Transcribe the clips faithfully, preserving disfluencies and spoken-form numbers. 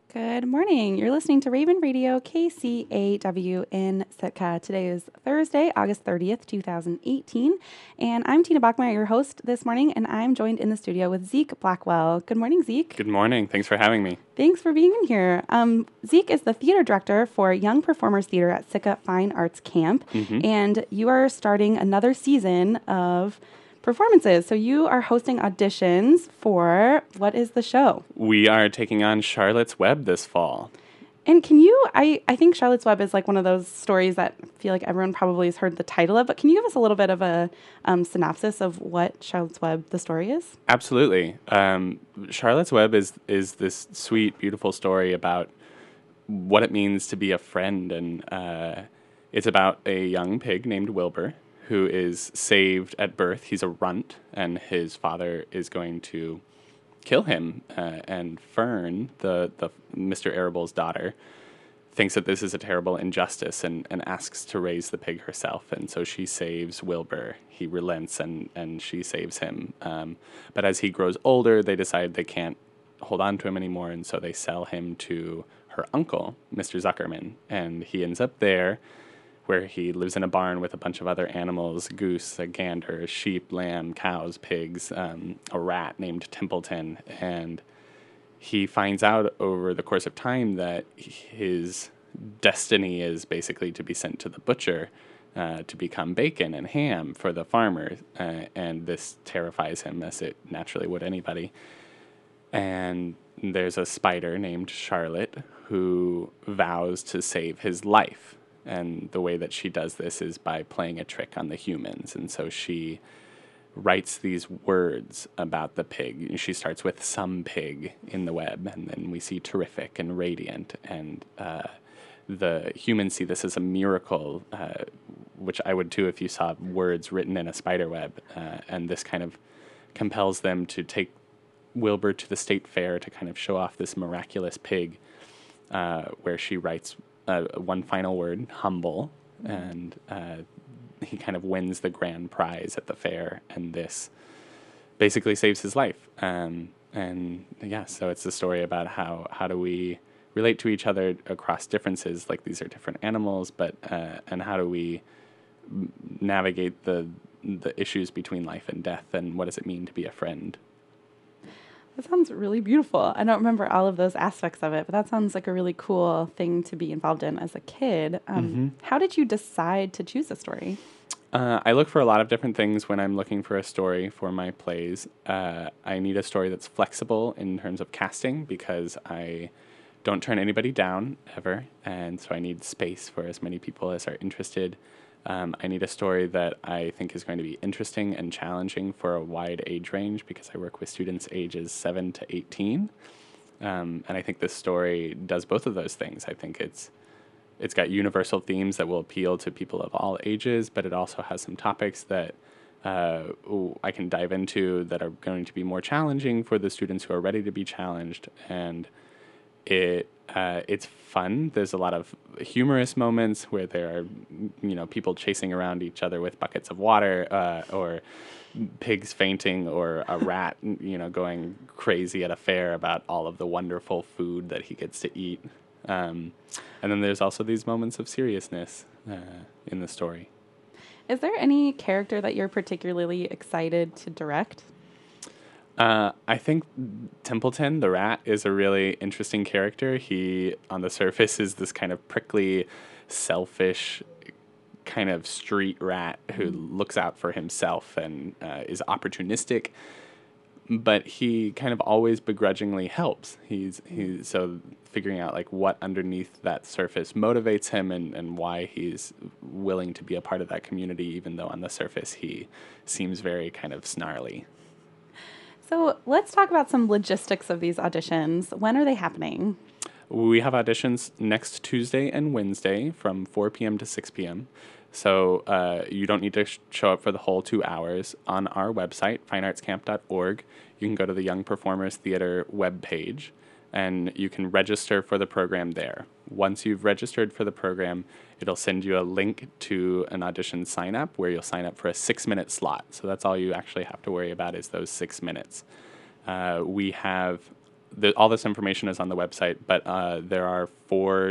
Good morning. You're listening to Raven Radio K C A W in Sitka. Today is Thursday, August thirtieth, twenty eighteen, and I'm Tina Bachmeyer, your host this morning, and I'm joined in the studio with Zeke Blackwell. Good morning, Zeke. Good morning. Thanks for having me. Thanks for being in here. Um, Zeke is the theater director for Young Performers Theater at Sitka Fine Arts Camp, Mm-hmm. and you are starting another season of performances. So you are hosting auditions for, what is the show? We are taking on Charlotte's Web this fall. And can you, I, I think Charlotte's Web is like one of those stories that I feel like everyone probably has heard the title of, but can you give us a little bit of a um, synopsis of what Charlotte's Web, the story is? Absolutely. Um, Charlotte's Web is, is this sweet, beautiful story about what it means to be a friend. And uh, it's about a young pig named Wilbur who is saved at birth. He's a runt, and his father is going to kill him. Uh, and Fern, the, the Mister Arable's daughter, thinks that this is a terrible injustice and, and asks to raise the pig herself. And so she saves Wilbur. He relents, and, and she saves him. Um, but as he grows older, they decide they can't hold on to him anymore, and so they sell him to her uncle, Mister Zuckerman. And he ends up there, where he lives in a barn with a bunch of other animals, goose, a gander, sheep, lamb, cows, pigs, um, a rat named Templeton. And he finds out over the course of time that his destiny is basically to be sent to the butcher uh, to become bacon and ham for the farmer. Uh, and this terrifies him, as it naturally would anybody. And there's a spider named Charlotte who vows to save his life. And the way that she does this is by playing a trick on the humans. And so she writes these words about the pig. She starts with "some pig" in the web, and then we see "terrific" and "radiant." And uh, the humans see this as a miracle, uh, which I would too if you saw words written in a spider web. Uh, and this kind of compels them to take Wilbur to the state fair to kind of show off this miraculous pig, uh, where she writes Uh, one final word, humble, and uh, he kind of wins the grand prize at the fair, and this basically saves his life. Um, and yeah, so it's a story about how, how do we relate to each other across differences, like these are different animals, but uh, and how do we m- navigate the the issues between life and death, and what does it mean to be a friend? That sounds really beautiful. I don't remember all of those aspects of it, but that sounds like a really cool thing to be involved in as a kid. Um, Mm-hmm. How did you decide to choose a story? Uh, I look for a lot of different things when I'm looking for a story for my plays. Uh, I need a story that's flexible in terms of casting, because I don't turn anybody down ever, and so I need space for as many people as are interested. Um, I need a story that I think is going to be interesting and challenging for a wide age range, because I work with students ages seven to eighteen. Um, and I think this story does both of those things. I think it's it's got universal themes that will appeal to people of all ages, but it also has some topics that uh, ooh, I can dive into that are going to be more challenging for the students who are ready to be challenged. And it uh, it's fun. There's a lot of humorous moments where there are, you know, people chasing around each other with buckets of water, uh, or pigs fainting, or a rat, you know, going crazy at a fair about all of the wonderful food that he gets to eat. Um, and then there's also these moments of seriousness uh, in the story. Is there any character that you're particularly excited to direct? Uh, I think Templeton, the rat, is a really interesting character. He, on the surface, is this kind of prickly, selfish, kind of street rat who looks out for himself and uh, is opportunistic, but he kind of always begrudgingly helps. He's he's so figuring out like what underneath that surface motivates him, and, and why he's willing to be a part of that community, even though on the surface he seems very kind of snarly. So let's talk about some logistics of these auditions. When are they happening? We have auditions next Tuesday and Wednesday from four p.m. to six p.m. So uh, you don't need to sh- show up for the whole two hours. On our website, fine arts camp dot org, you can go to the Young Performers Theater webpage, and you can register for the program there. Once you've registered for the program, it'll send you a link to an audition sign-up where you'll sign up for a six-minute slot. So that's all you actually have to worry about is those six minutes. Uh, we have the, all this information is on the website, but uh, there are four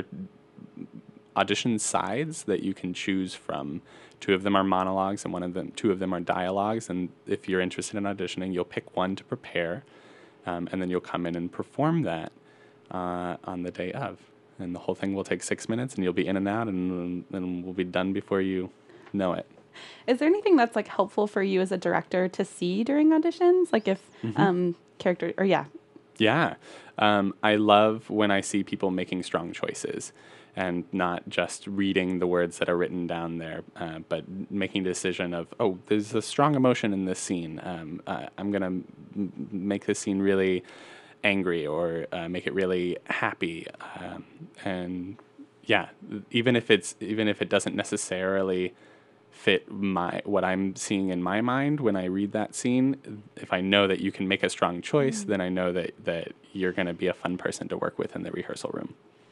audition sides that you can choose from. Two of them are monologues, and one of them, two of them are dialogues. And if you're interested in auditioning, you'll pick one to prepare, um, and then you'll come in and perform that uh, on the day of. And the whole thing will take six minutes, and you'll be in and out, and then we'll be done before you know it. Is there anything that's like helpful for you as a director to see during auditions? Like if mm-hmm. um, character or yeah. Yeah. Um, I love when I see people making strong choices and not just reading the words that are written down there, uh, but making a decision of, oh, there's a strong emotion in this scene. Um, uh, I'm going to m- make this scene really angry or uh, make it really happy. Um, and yeah, even if it's even if it doesn't necessarily fit my what I'm seeing in my mind when I read that scene, if I know that you can make a strong choice, mm-hmm. then I know that, that you're going to be a fun person to work with in the rehearsal room.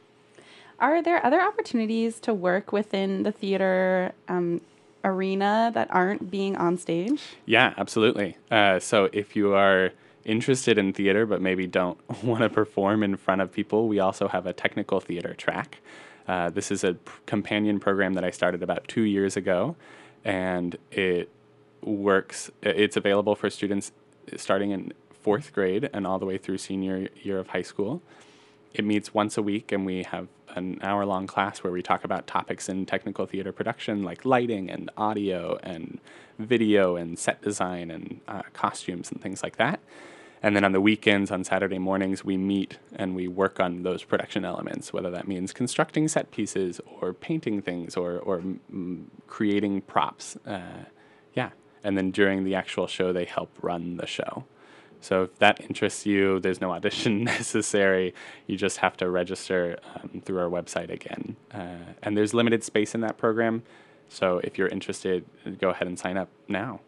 Are there other opportunities to work within the theater um, arena that aren't being on stage? Yeah, absolutely. Uh, so if you are interested in theater but maybe don't want to perform in front of people, we also have a technical theater track. Uh, this is a p- companion program that I started about two years ago, and it works. It's available for students starting in fourth grade and all the way through senior year of high school. It meets once a week, and we have an hour-long class where we talk about topics in technical theater production like lighting and audio and video and set design and uh, costumes and things like that. And then on the weekends, on Saturday mornings, we meet and we work on those production elements, whether that means constructing set pieces or painting things or, or m- creating props. Uh, yeah. And then during the actual show, they help run the show. So if that interests you, there's no audition necessary. You just have to register um, through our website again. Uh, and there's limited space in that program. So if you're interested, go ahead and sign up now.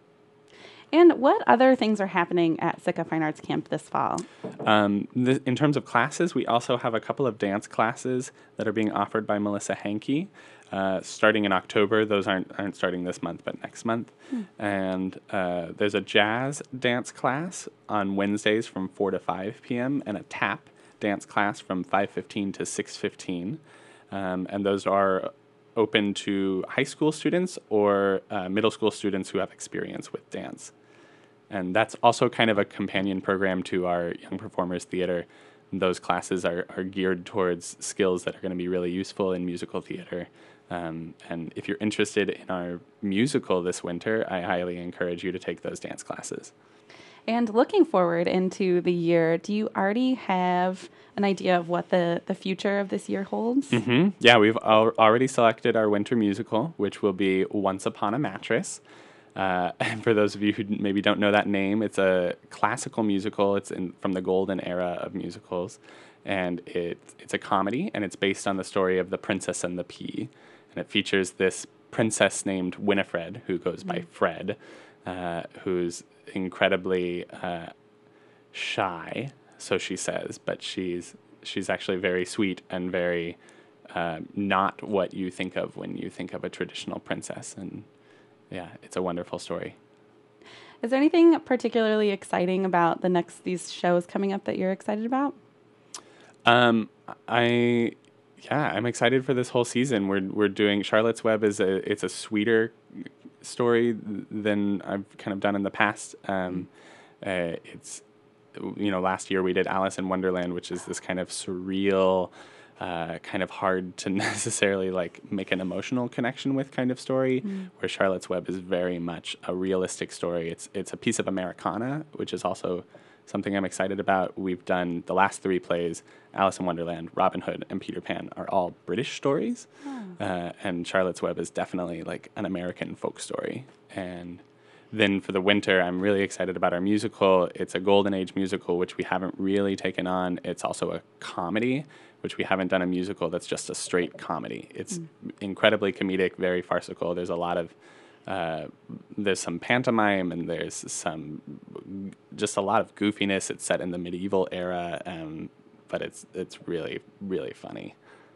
And what other things are happening at Sitka Fine Arts Camp this fall? Um, th- in terms of classes, we also have a couple of dance classes that are being offered by Melissa Hankey. Uh, starting in October, those aren't aren't starting this month, but next month. Hmm. And uh, there's a jazz dance class on Wednesdays from four to five p.m. and a tap dance class from five fifteen to six fifteen. Um, and those are open to high school students or uh, middle school students who have experience with dance. And that's also kind of a companion program to our Young Performers Theater. Those classes are, are geared towards skills that are going to be really useful in musical theater. Um, and if you're interested in our musical this winter, I highly encourage you to take those dance classes. And looking forward into the year, do you already have an idea of what the, the future of this year holds? Mm-hmm. Yeah, we've al- already selected our winter musical, which will be Once Upon a Mattress. Uh, and for those of you who maybe don't know that name, it's a classical musical. It's in, from the golden era of musicals. And it, it's a comedy, and it's based on the story of The Princess and the Pea. And it features this princess named Winifred, who goes mm-hmm. by Fred, uh, who's incredibly uh, shy, so she says, but she's she's actually very sweet and very uh, not what you think of when you think of a traditional princess. And yeah, it's a wonderful story. Is there anything particularly exciting about the next these shows coming up that you're excited about? Um, I yeah, I'm excited for this whole season. We're we're doing Charlotte's Web is a it's a sweeter story than I've kind of done in the past. Um, uh, it's you know last year we did Alice in Wonderland, which is this kind of surreal, uh, kind of hard to necessarily like make an emotional connection with kind of story. Mm. Where Charlotte's Web is very much a realistic story. It's it's a piece of Americana, which is also something I'm excited about. We've done the last three plays, Alice in Wonderland, Robin Hood, and Peter Pan, are all British stories. Oh. Uh, and Charlotte's Web is definitely like an American folk story. And then for the winter, I'm really excited about our musical. It's a Golden Age musical, which we haven't really taken on. It's also a comedy, which we haven't done a musical that's just a straight comedy. It's mm. incredibly comedic, very farcical. There's a lot of Uh, there's some pantomime and there's some just a lot of goofiness. It's set in the medieval era, um, but it's it's really, really funny.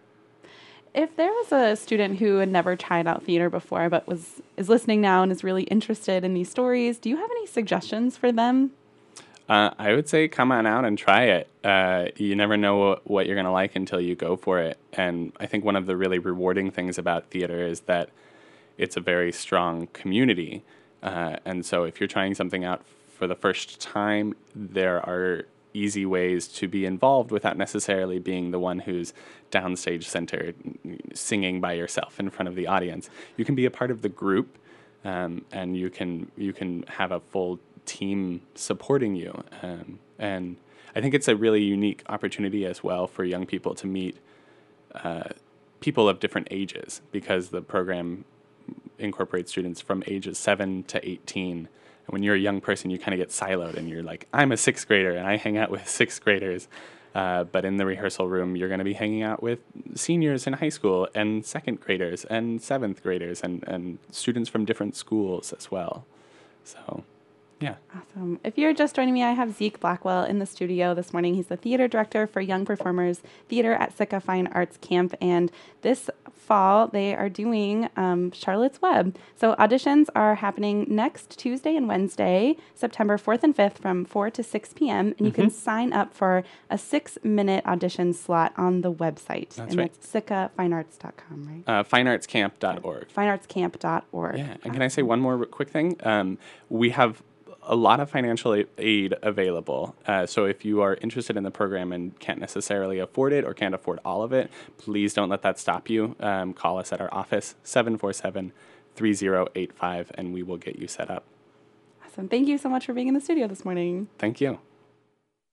If there was a student who had never tried out theater before but was is listening now and is really interested in these stories, do you have any suggestions for them? Uh, I would say come on out and try it. Uh, you never know what, what you're going to like until you go for it. And I think one of the really rewarding things about theater is that it's a very strong community. Uh, and so if you're trying something out for the first time, there are easy ways to be involved without necessarily being the one who's downstage centered, singing by yourself in front of the audience. You can be a part of the group, um, and you can you can have a full team supporting you. Um, and I think it's a really unique opportunity as well for young people to meet uh, people of different ages, because the program incorporates students from ages seven to eighteen. And when you're a young person, you kind of get siloed and you're like, I'm a sixth grader and I hang out with sixth graders. Uh, but in the rehearsal room, you're going to be hanging out with seniors in high school and second graders and seventh graders and, and students from different schools as well. So, yeah. Awesome. If you're just joining me, I have Zeke Blackwell in the studio this morning. He's the theater director for Young Performers Theater at Sitka Fine Arts Camp. And this fall, they are doing um, Charlotte's Web. So auditions are happening next Tuesday and Wednesday, September fourth and fifth from four to six p.m. And you mm-hmm. can sign up for a six-minute audition slot on the website. That's and right. that's sitka fine arts dot com, right? Uh, fine arts camp dot org. fine arts camp dot org. Yeah. And can I say one more quick thing? Um, we have a lot of financial aid available. Uh, so if you are interested in the program and can't necessarily afford it or can't afford all of it, please don't let that stop you. Um, call us at our office, seven four seven, three zero eight five, and we will get you set up. Awesome. Thank you so much for being in the studio this morning. Thank you.